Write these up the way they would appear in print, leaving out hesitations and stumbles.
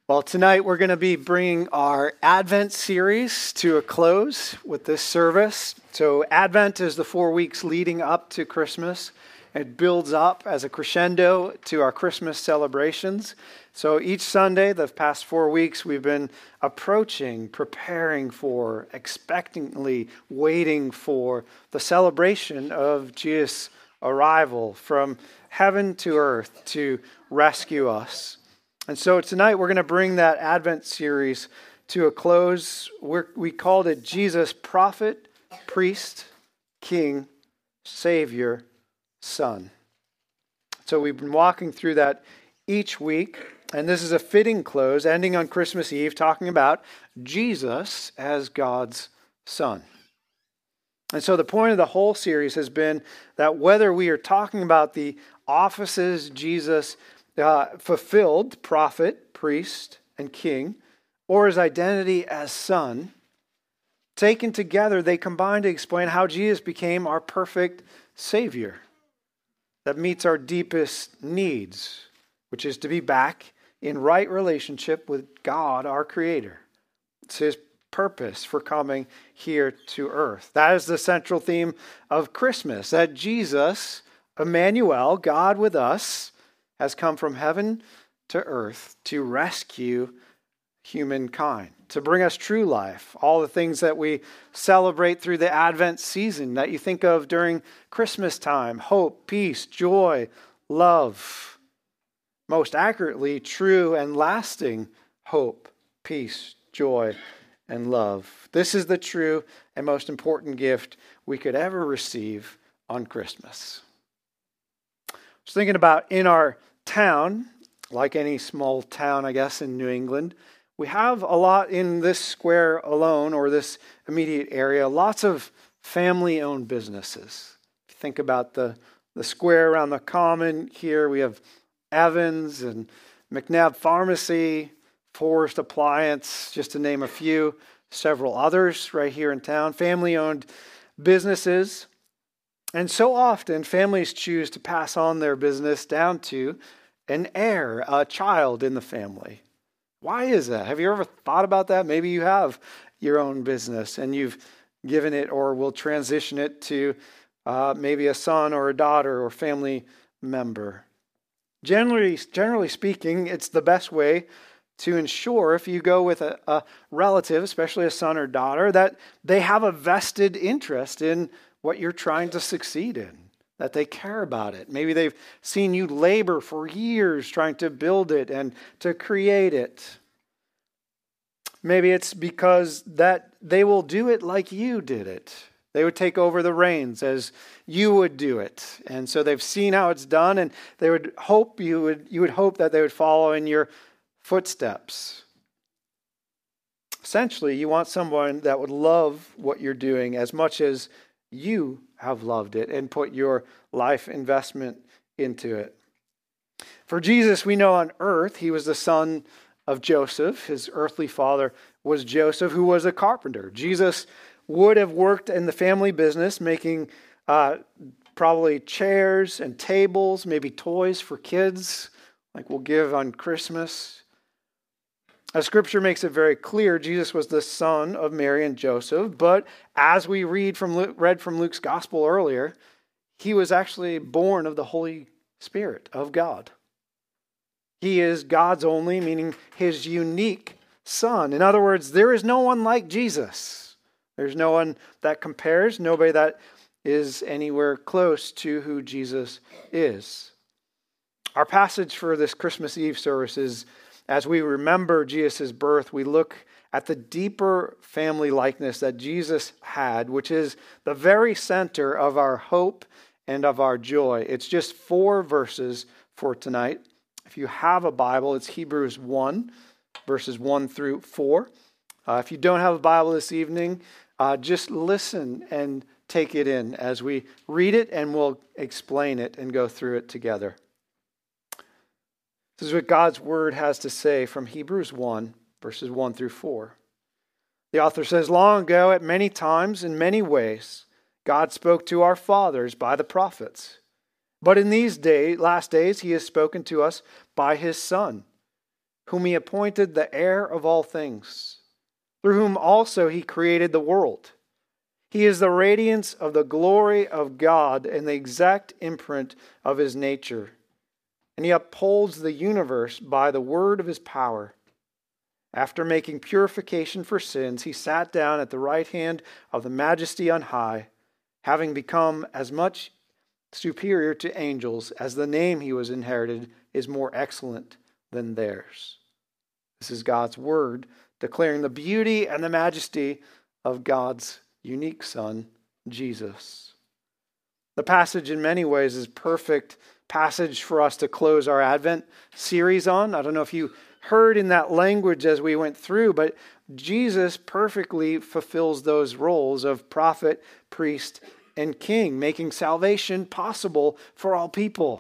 Well, tonight we're going to be bringing our Advent series to a close with this service. So Advent is the 4 weeks leading up to Christmas. It builds up as a crescendo to our Christmas celebrations. So each Sunday, the past 4 weeks, we've been approaching, preparing for, expectantly waiting for the celebration of Jesus' arrival from heaven to earth to rescue us. And so tonight we're going to bring that Advent series to a close. We called it Jesus, Prophet, Priest, King, Savior, Son. So we've been walking through that each week, and this is a fitting close, ending on Christmas Eve, talking about Jesus as God's Son. And so the point of the whole series has been that whether we are talking about the offices Jesus fulfilled, prophet, priest, and king, or his identity as son, taken together, they combine to explain how Jesus became our perfect Savior that meets our deepest needs, which is to be back in right relationship with God, our Creator. It's his purpose for coming here to earth. That is the central theme of Christmas, that Jesus, Emmanuel, God with us, has come from heaven to earth to rescue humankind, to bring us true life, all the things that we celebrate through the Advent season that you think of during Christmas time: hope, peace, joy, love. Most accurately, true and lasting hope, peace, joy, and love. This is the true and most important gift we could ever receive on Christmas. I was thinking about in our town, like any small town, I guess, in New England, we have a lot in this square alone, or this immediate area, lots of family-owned businesses. If you think about the square around the common here, we have Evans and McNabb Pharmacy, Forest Appliance, just to name a few, several others right here in town, family-owned businesses. And so often, families choose to pass on their business down to an heir, a child in the family. Why is that? Have you ever thought about that? Maybe you have your own business and you've given it or will transition it to maybe a son or a daughter or family member. Generally speaking, it's the best way to ensure, if you go with a relative, especially a son or daughter, that they have a vested interest in what you're trying to succeed in, that they care about it. Maybe they've seen you labor for years trying to build it and to create it. Maybe it's because that they will do it like you did it. They would take over the reins as you would do it. And so they've seen how it's done, and they would hope you would hope that they would follow in your footsteps. Essentially, you want someone that would love what you're doing as much as you have loved it and put your life investment into it. For Jesus, we know on earth, he was the son of Joseph. His earthly father was Joseph, who was a carpenter. Jesus would have worked in the family business, making probably chairs and tables, maybe toys for kids, like we'll give on Christmas. As Scripture makes it very clear, Jesus was the son of Mary and Joseph, but as we read from Luke's Gospel earlier, he was actually born of the Holy Spirit of God. He is God's only, meaning his unique son. In other words, there is no one like Jesus. There's no one that compares, nobody that is anywhere close to who Jesus is. Our passage for this Christmas Eve service is, as we remember Jesus' birth, we look at the deeper family likeness that Jesus had, which is the very center of our hope and of our joy. It's just 4 verses for tonight. If you have a Bible, it's Hebrews 1, verses 1 through 4. If you don't have a Bible this evening, just listen and take it in as we read it, and we'll explain it and go through it together. This is what God's Word has to say from Hebrews 1, verses 1 through 4. The author says, "Long ago, at many times, in many ways, God spoke to our fathers by the prophets. But in these last days, he has spoken to us by his Son, whom he appointed the heir of all things, through whom also he created the world. He is the radiance of the glory of God and the exact imprint of his nature. And he upholds the universe by the word of his power. After making purification for sins, he sat down at the right hand of the Majesty on high, having become as much superior to angels as the name he was inherited is more excellent than theirs. This is God's word, declaring the beauty and the majesty of God's unique Son, Jesus. The passage in many ways is a perfect passage for us to close our Advent series on. I don't know if you heard in that language as we went through, but Jesus perfectly fulfills those roles of prophet, priest, and king, making salvation possible for all people.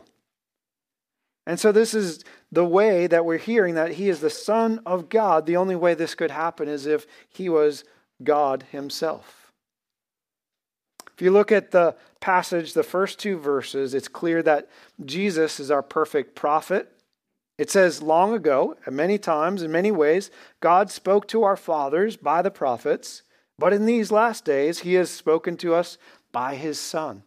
And so this is the way that we're hearing that he is the Son of God. The only way this could happen is if he was God himself. If you look at the passage, the first two verses, it's clear that Jesus is our perfect prophet. It says, long ago, and many times, in many ways, God spoke to our fathers by the prophets, but in these last days, he has spoken to us by his Son.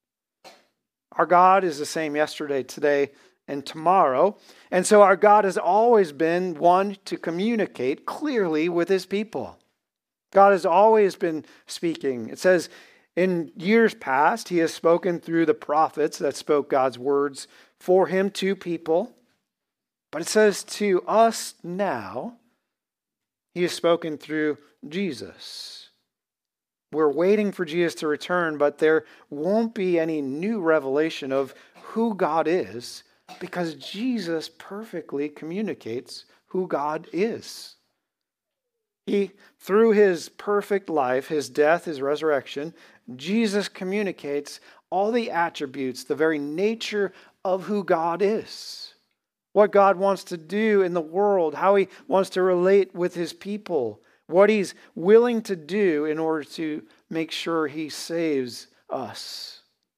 Our God is the same yesterday, today, and tomorrow. And so our God has always been one to communicate clearly with his people. God has always been speaking. It says, in years past, he has spoken through the prophets that spoke God's words for him to people. But it says to us now, he has spoken through Jesus. We're waiting for Jesus to return, but there won't be any new revelation of who God is because Jesus perfectly communicates who God is. He, through his perfect life, his death, his resurrection, Jesus communicates all the attributes, the very nature of who God is. What God wants to do in the world, how he wants to relate with his people, what he's willing to do in order to make sure he saves us.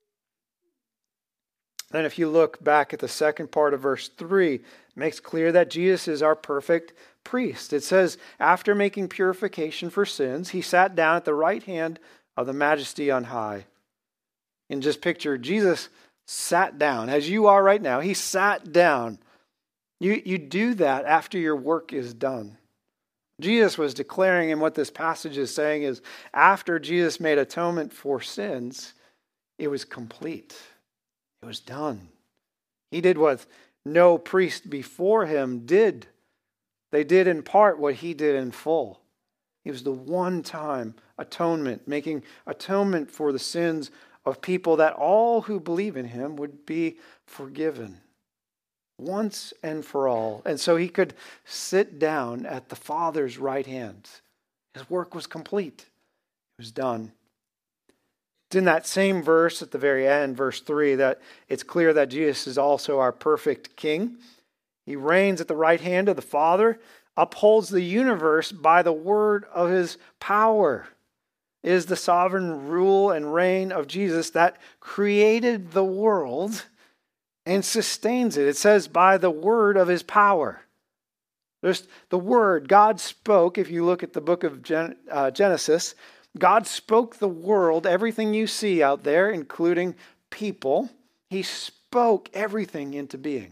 And if you look back at the second part of verse 3, it makes clear that Jesus is our perfect priest. It says, after making purification for sins, he sat down at the right hand of the Majesty on high. And just picture, Jesus sat down, as you are right now. He sat down. You do that after your work is done. Jesus was declaring, and what this passage is saying is, after Jesus made atonement for sins, it was complete. It was done. He did what no priest before him did. They did in part what he did in full. He was the one-time atonement, making atonement for the sins of people that all who believe in him would be forgiven. Once and for all. And so he could sit down at the Father's right hand. His work was complete. It was done. It's in that same verse at the very end, verse 3, that it's clear that Jesus is also our perfect King. He reigns at the right hand of the Father, upholds the universe by the word of his power. It is the sovereign rule and reign of Jesus that created the world and sustains it. It says by the word of his power. There's the word. God spoke, if you look at the book of Genesis, God spoke the world, everything you see out there, including people. He spoke everything into being.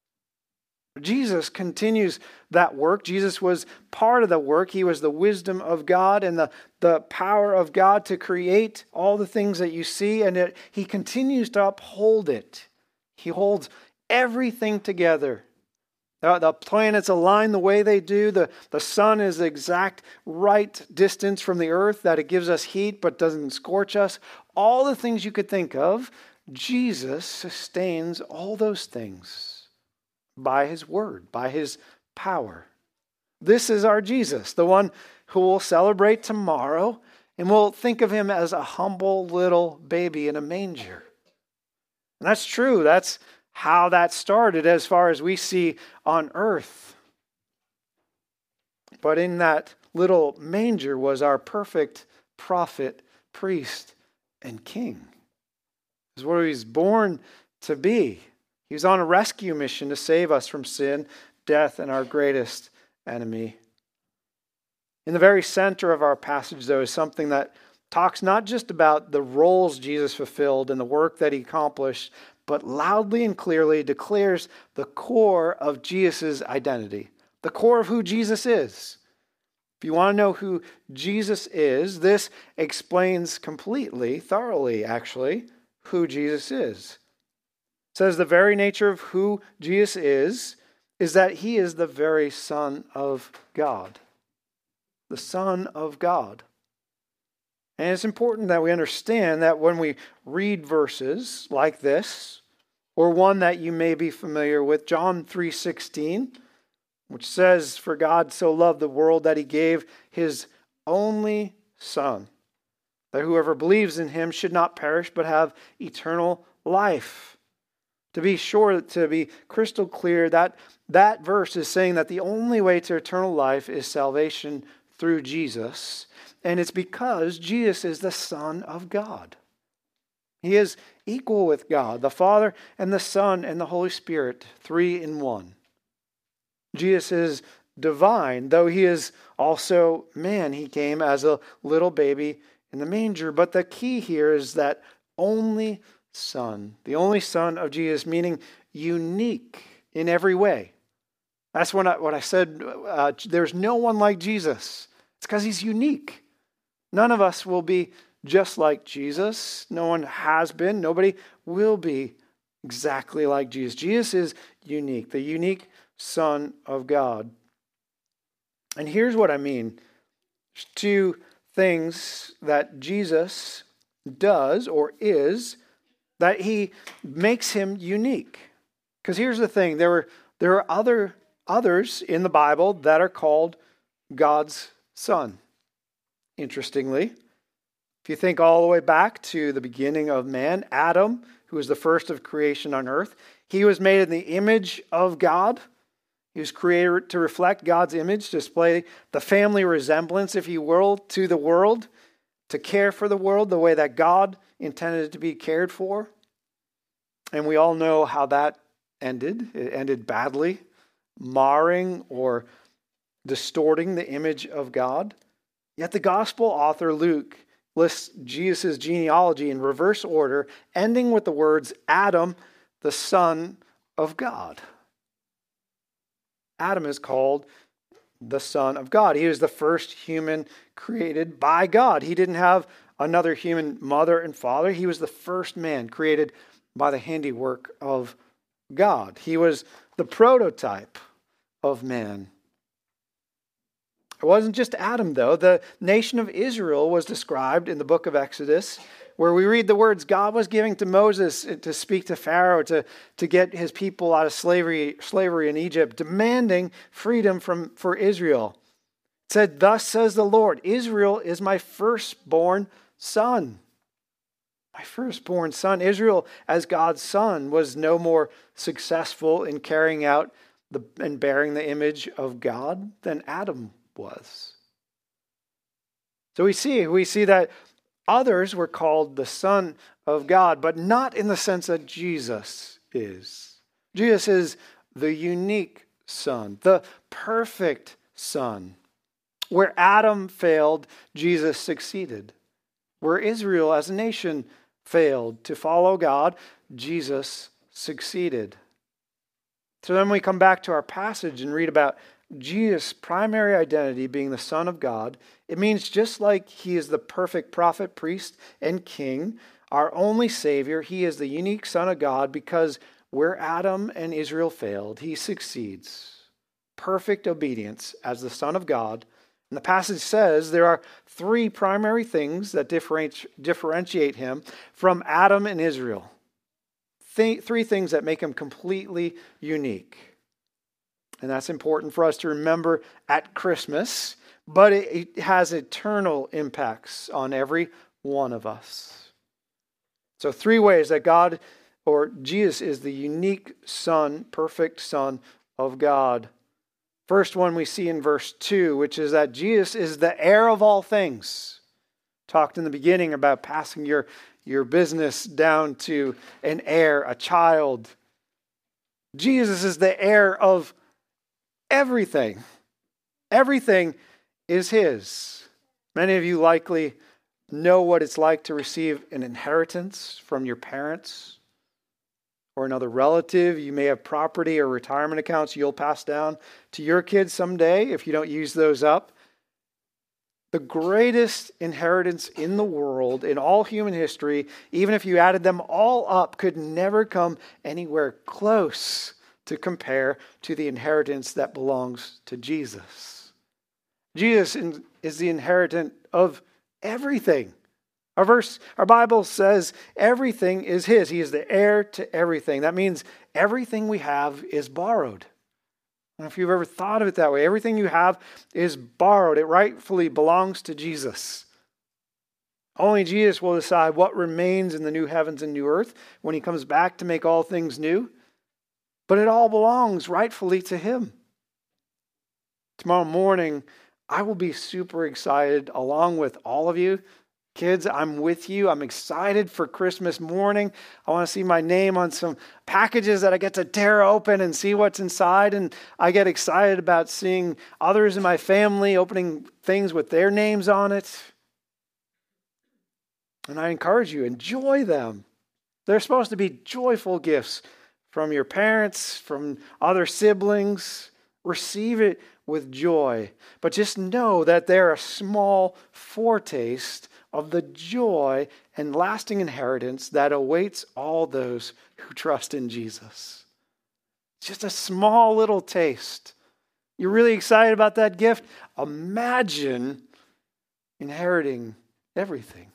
Jesus continues that work. Jesus was part of the work. He was the wisdom of God and the power of God to create all the things that you see, and he continues to uphold it. He holds everything together. The planets align the way they do. The sun is the exact right distance from the earth that it gives us heat but doesn't scorch us. All the things you could think of, Jesus sustains all those things by his word, by his power. This is our Jesus, the one who will celebrate tomorrow, and we'll think of him as a humble little baby in a manger. And that's true. That's how that started as far as we see on earth. But in that little manger was our perfect prophet, priest, and king. This is what he was born to be. He was on a rescue mission to save us from sin, death and our greatest enemy. In the very center of our passage, though, is something that talks not just about the roles Jesus fulfilled and the work that he accomplished, but loudly and clearly declares the core of Jesus' identity, the core of who Jesus is. If you want to know who Jesus is, this explains completely, thoroughly actually, who Jesus is. It says the very nature of who Jesus is that he is the very Son of God. The Son of God. And it's important that we understand that when we read verses like this, or one that you may be familiar with, John 3:16, which says, "For God so loved the world that he gave his only Son, that whoever believes in him should not perish but have eternal life." To be sure, to be crystal clear, that verse is saying that the only way to eternal life is salvation through Jesus. And it's because Jesus is the Son of God. He is equal with God, the Father and the Son and the Holy Spirit, 3 in 1. Jesus is divine, though he is also man. He came as a little baby in the manger. But the key here is that only Son, the only Son of Jesus, meaning unique in every way. That's what I said. There's no one like Jesus. It's because he's unique. None of us will be just like Jesus. No one has been. Nobody will be exactly like Jesus. Jesus is unique, the unique Son of God. And here's what I mean. There's two things that Jesus does or is that he makes him unique. Because here's the thing. There are others in the Bible that are called God's Son. Interestingly, if you think all the way back to the beginning of man, Adam, who was the first of creation on earth, he was made in the image of God. He was created to reflect God's image, to display the family resemblance, if you will, to the world, to care for the world the way that God intended it to be cared for. And we all know how that ended. It ended badly, marring or distorting the image of God. Yet the gospel author Luke lists Jesus' genealogy in reverse order, ending with the words, Adam, the son of God. Adam is called the Son of God. He was the first human created by God. He didn't have another human mother and father. He was the first man created by the handiwork of God. He was the prototype of man. It wasn't just Adam, though. The nation of Israel was described in the book of Exodus, where we read the words God was giving to Moses to speak to Pharaoh to get his people out of slavery in Egypt, demanding freedom for Israel. It said, "Thus says the Lord, Israel is my firstborn son." My firstborn son. Israel, as God's son, was no more successful in carrying out and bearing the image of God than Adam was. So we see that others were called the Son of God, but not in the sense that Jesus is. Jesus is the unique Son, the perfect Son. Where Adam failed, Jesus succeeded. Where Israel as a nation failed to follow God, Jesus succeeded. So then we come back to our passage and read about Jesus' primary identity being the Son of God. It means just like he is the perfect prophet, priest, and king, our only Savior, he is the unique Son of God because where Adam and Israel failed, he succeeds. Perfect obedience as the Son of God. And the passage says there are three primary things that differentiate him from Adam and Israel. Three things that make him completely unique. And that's important for us to remember at Christmas, but it has eternal impacts on every one of us. So 3 ways that God or Jesus is the unique Son, perfect Son of God. First one we see in verse 2, which is that Jesus is the heir of all things. Talked in the beginning about passing your business down to an heir, a child. Jesus is the heir of everything. Everything is his. Many of you likely know what it's like to receive an inheritance from your parents or another relative. You may have property or retirement accounts you'll pass down to your kids someday if you don't use those up. The greatest inheritance in the world, in all human history, even if you added them all up, could never come anywhere close to compare to the inheritance that belongs to Jesus. Jesus is the inheritant of everything. Our Bible says everything is his. He is the heir to everything. That means everything we have is borrowed. I don't know if you've ever thought of it that way. Everything you have is borrowed. It rightfully belongs to Jesus. Only Jesus will decide what remains in the new heavens and new earth when he comes back to make all things new. But it all belongs rightfully to him. Tomorrow morning, I will be super excited along with all of you. Kids, I'm with you. I'm excited for Christmas morning. I want to see my name on some packages that I get to tear open and see what's inside. And I get excited about seeing others in my family opening things with their names on it. And I encourage you, enjoy them. They're supposed to be joyful gifts from your parents, from other siblings. Receive it with joy. But just know that they're a small foretaste of the joy and lasting inheritance that awaits all those who trust in Jesus. It's just a small little taste. You're really excited about that gift? Imagine inheriting everything.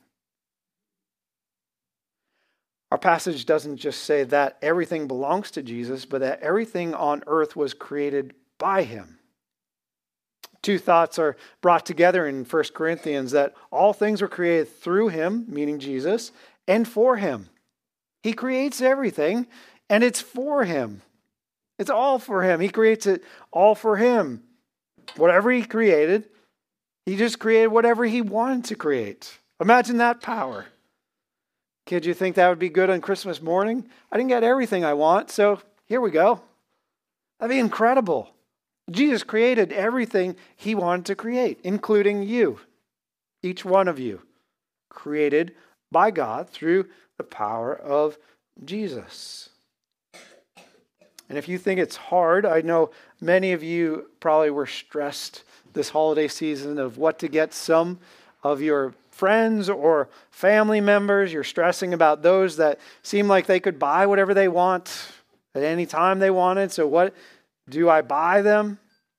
Our passage doesn't just say that everything belongs to Jesus, but that everything on earth was created by him. Two thoughts are brought together in 1 Corinthians that all things were created through him, meaning Jesus, and for him. He creates everything, and it's for him. It's all for him. He creates it all for him. Whatever he created, he just created whatever he wanted to create. Imagine that power. Kid, you think that would be good on Christmas morning? I didn't get everything I want, so here we go. That'd be incredible. Jesus created everything he wanted to create, including you, each one of you, created by God through the power of Jesus. And if you think it's hard, I know many of you probably were stressed this holiday season of what to get some of your friends or family members. You're stressing about those that seem like they could buy whatever they want at any time they wanted. So what do I buy them?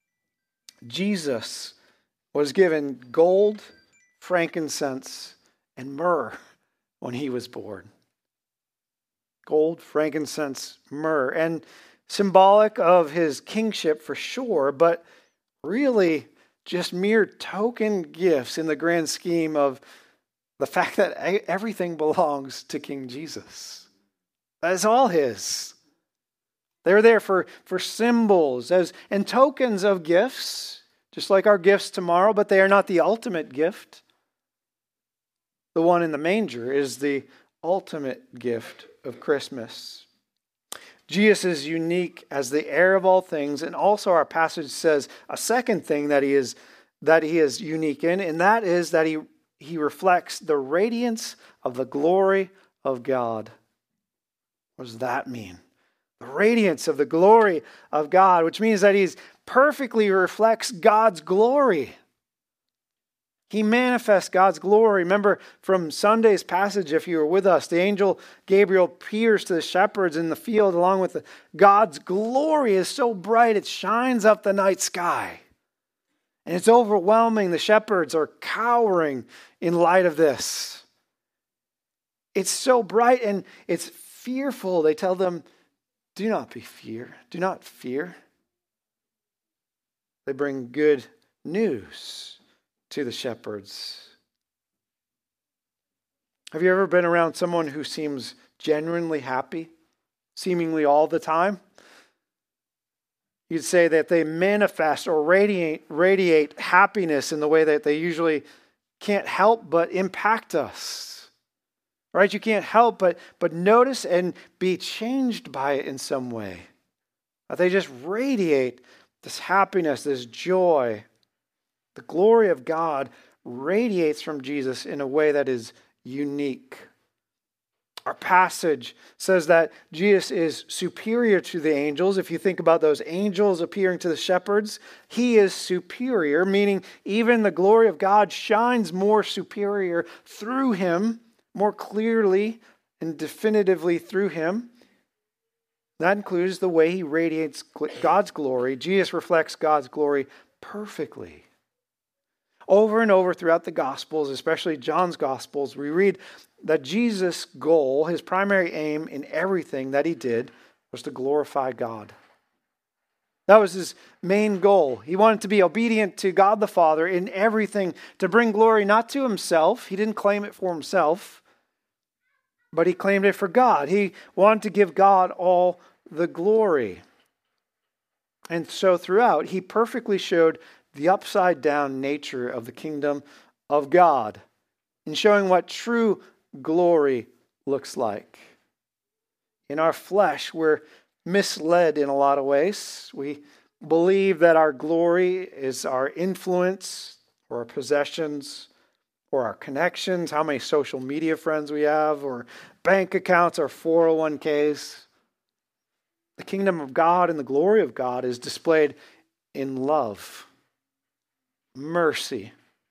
Jesus was given gold, frankincense, and myrrh when he was born. Gold, frankincense, myrrh. And symbolic of his kingship for sure, but really just mere token gifts in the grand scheme of the fact that everything belongs to King Jesus. That is all his. They're there for symbols and tokens of gifts, just like our gifts tomorrow, but they are not the ultimate gift. The one in the manger is the ultimate gift of Christmas. Jesus is unique as the heir of all things, and also our passage says a second thing that he is unique in, and that is that he reflects the radiance of the glory of God. What does that mean? The radiance of the glory of God, which means that he perfectly reflects God's glory. He manifests God's glory. Remember from Sunday's passage, if you were with us, the angel Gabriel appears to the shepherds in the field along with God's glory is so bright it shines up the night sky. And it's overwhelming. The shepherds are cowering in light of this. It's so bright and it's fearful. They tell them, do not fear. They bring good news to the shepherds. Have you ever been around someone who seems genuinely happy, seemingly all the time? You'd say that they manifest or radiate happiness in the way that they usually can't help but impact us. Right? You can't help but notice and be changed by it in some way. They just radiate this happiness, this joy, the glory of God radiates from Jesus in a way that is unique. Our passage says that Jesus is superior to the angels. If you think about those angels appearing to the shepherds, he is superior, meaning even the glory of God shines more superior through him, more clearly and definitively through him. That includes the way he radiates God's glory. Jesus reflects God's glory perfectly. Over and over throughout the Gospels, especially John's Gospels, we read that Jesus' goal, his primary aim in everything that he did, was to glorify God. That was his main goal. He wanted to be obedient to God the Father in everything, to bring glory not to himself. He didn't claim it for himself, but he claimed it for God. He wanted to give God all the glory. And so throughout, he perfectly showed the upside down nature of the kingdom of God in showing what true glory looks like. In our flesh, we're misled in a lot of ways. We believe that our glory is our influence or our possessions or our connections, how many social media friends we have, or bank accounts or 401ks. The kingdom of God and the glory of God is displayed in love, mercy,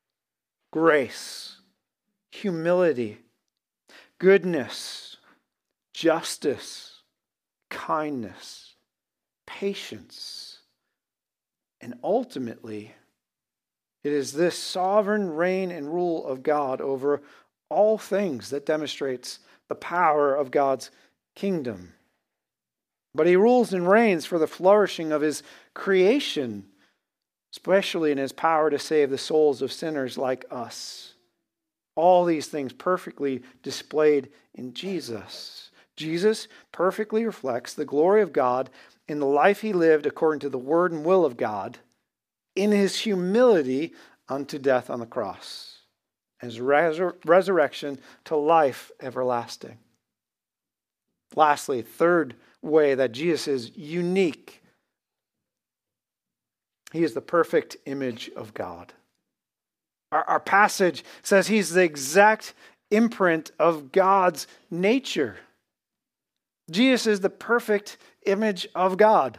grace, humility, goodness, justice, kindness, patience, and ultimately, it is this sovereign reign and rule of God over all things that demonstrates the power of God's kingdom. But he rules and reigns for the flourishing of his creation, especially in his power to save the souls of sinners like us. All these things perfectly displayed in Jesus. Jesus perfectly reflects the glory of God in the life he lived according to the word and will of God, in his humility unto death on the cross, his resurrection to life everlasting. Lastly, third way that Jesus is unique. He is the perfect image of God. Our passage says he's the exact imprint of God's nature. Jesus is the perfect image of God.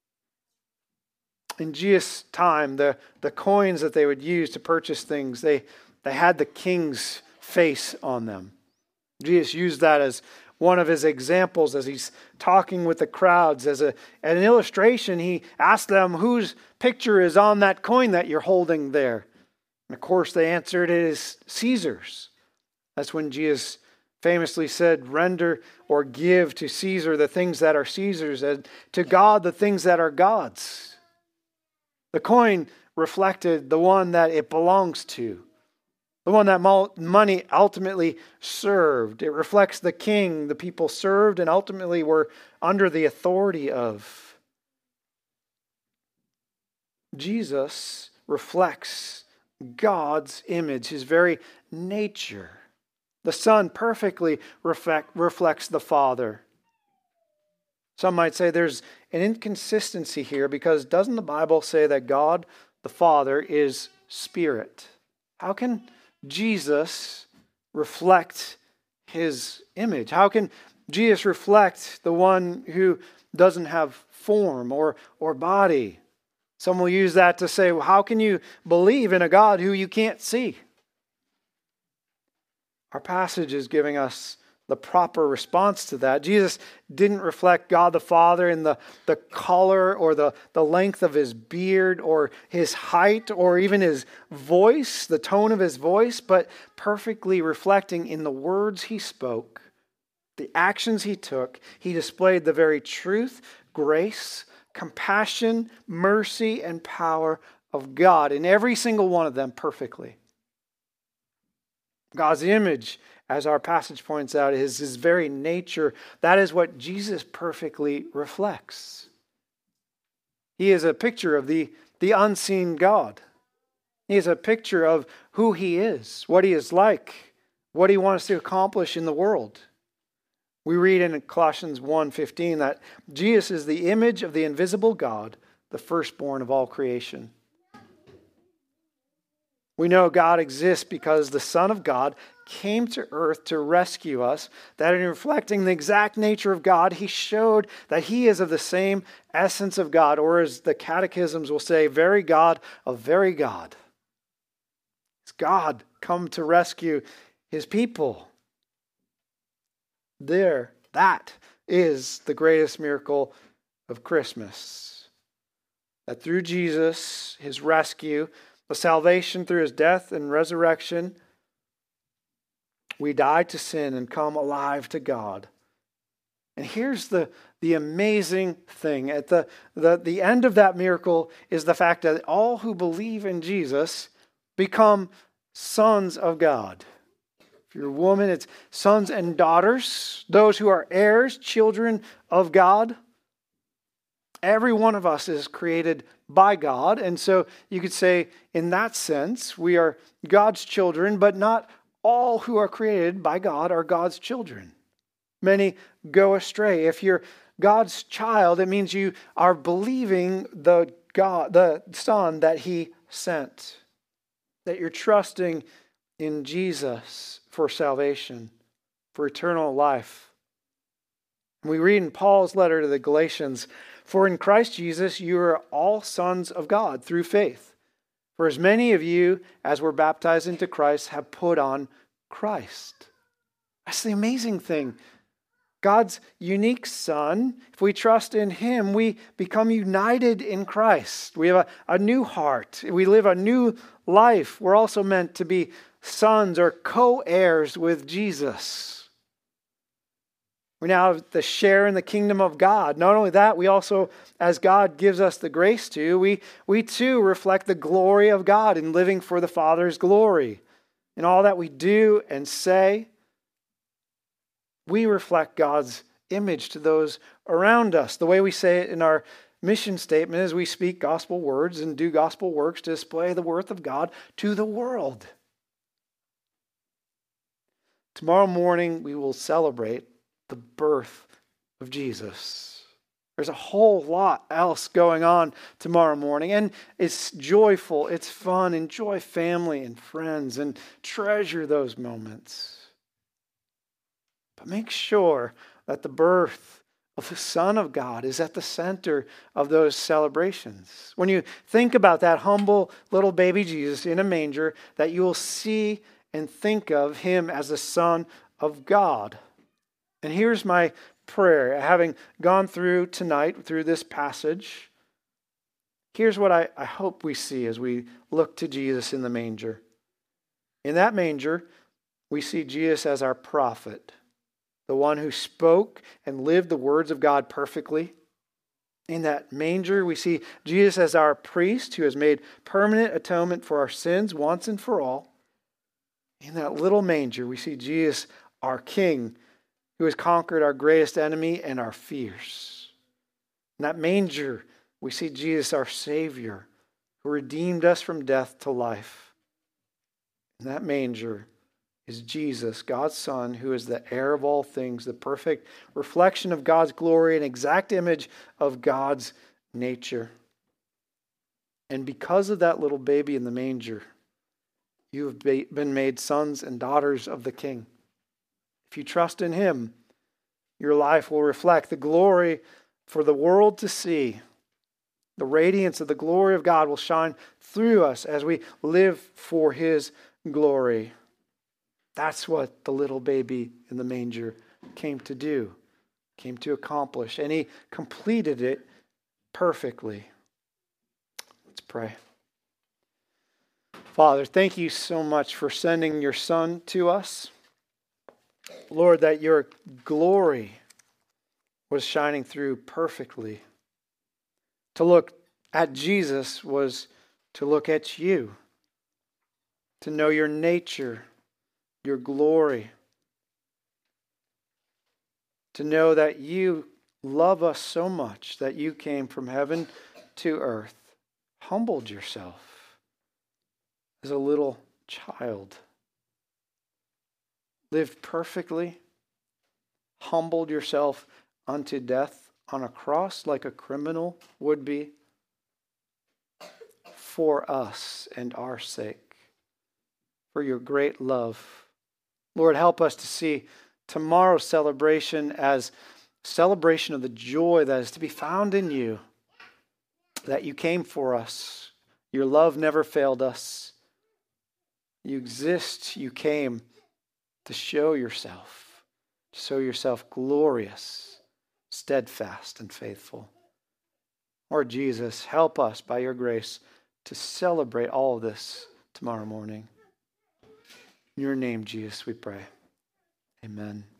In Jesus' time, the coins that they would use to purchase things, they had the king's face on them. Jesus used that as one of his examples as he's talking with the crowds. As an illustration, he asked them whose picture is on that coin that you're holding there. And of course, they answered, it is Caesar's. That's when Jesus famously said, render or give to Caesar the things that are Caesar's, and to God the things that are God's. The coin reflected the one that it belongs to, the one that money ultimately served. It reflects the king the people served and ultimately were under the authority of. Jesus reflects God's image, his very nature. The Son perfectly reflects the Father. Some might say there's an inconsistency here because doesn't the Bible say that God, the Father, is spirit? How can Jesus reflect his image? How can Jesus reflect the one who doesn't have form or body? Some will use that to say, well, how can you believe in a God who you can't see? Our passage is giving us the proper response to that. Jesus didn't reflect God the Father in the color or the length of his beard or his height or even his voice, the tone of his voice, but perfectly reflecting in the words he spoke, the actions he took. He displayed the very truth, grace, compassion, mercy, and power of God in every single one of them perfectly. God's image, as our passage points out, is his very nature. That is what Jesus perfectly reflects. He is a picture of the unseen God. He is a picture of who he is, what he is like, what he wants to accomplish in the world. We read in Colossians 1:15 that Jesus is the image of the invisible God, the the firstborn of all creation. We know God exists because the Son of God came to earth to rescue us, that in reflecting the exact nature of God, he showed that he is of the same essence of God, or as the catechisms will say, very God of very God. It's God come to rescue his people. That is the greatest miracle of Christmas. That through Jesus, his rescue, the salvation through his death and resurrection, we die to sin and come alive to God. And here's the amazing thing. At the end of that miracle is the fact that all who believe in Jesus become sons of God. If you're a woman, it's sons and daughters, those who are heirs, children of God. Every one of us is created by God. And so you could say, in that sense, we are God's children, but not all who are created by God are God's children. Many go astray. If you're God's child, it means you are believing the Son that he sent. That you're trusting in Jesus for salvation, for eternal life. We read in Paul's letter to the Galatians, "For in Christ Jesus you are all sons of God through faith. For as many of you as were baptized into Christ have put on Christ." That's the amazing thing. God's unique Son, if we trust in him, we become united in Christ. We have a new heart. We live a new life. We're also meant to be sons or co-heirs with Jesus. We now have the share in the kingdom of God. Not only that, we also, as God gives us the grace to, we too reflect the glory of God in living for the Father's glory. In all that we do and say, we reflect God's image to those around us. The way we say it in our mission statement is we speak gospel words and do gospel works to display the worth of God to the world. Tomorrow morning, we will celebrate the birth of Jesus. There's a whole lot else going on tomorrow morning, and it's joyful, it's fun. Enjoy family and friends and treasure those moments. But make sure that the birth of the Son of God is at the center of those celebrations. When you think about that humble little baby Jesus in a manger, that you will see and think of him as the Son of God. And here's my prayer, having gone through tonight, through this passage. Here's what I hope we see as we look to Jesus in the manger. In that manger, we see Jesus as our prophet, the one who spoke and lived the words of God perfectly. In that manger, we see Jesus as our priest who has made permanent atonement for our sins once and for all. In that little manger, we see Jesus, our King, who has conquered our greatest enemy and our fears. In that manger, we see Jesus, our Savior, who redeemed us from death to life. In that manger is Jesus, God's Son, who is the heir of all things, the perfect reflection of God's glory, an exact image of God's nature. And because of that little baby in the manger, you have been made sons and daughters of the King. If you trust in him, your life will reflect the glory for the world to see. The radiance of the glory of God will shine through us as we live for his glory. That's what the little baby in the manger came to do, came to accomplish, and he completed it perfectly. Let's pray. Father, thank you so much for sending your Son to us. Lord, that your glory was shining through perfectly. To look at Jesus was to look at you, to know your nature, your glory, to know that you love us so much that you came from heaven to earth, humbled yourself as a little child, lived perfectly, humbled yourself unto death on a cross like a criminal would be, for us and our sake, for your great love. Lord, help us to see tomorrow's celebration as a celebration of the joy that is to be found in you, that you came for us. Your love never failed us. You exist, you came to show yourself glorious, steadfast, and faithful. Lord Jesus, help us by your grace to celebrate all of this tomorrow morning. In your name, Jesus, we pray. Amen.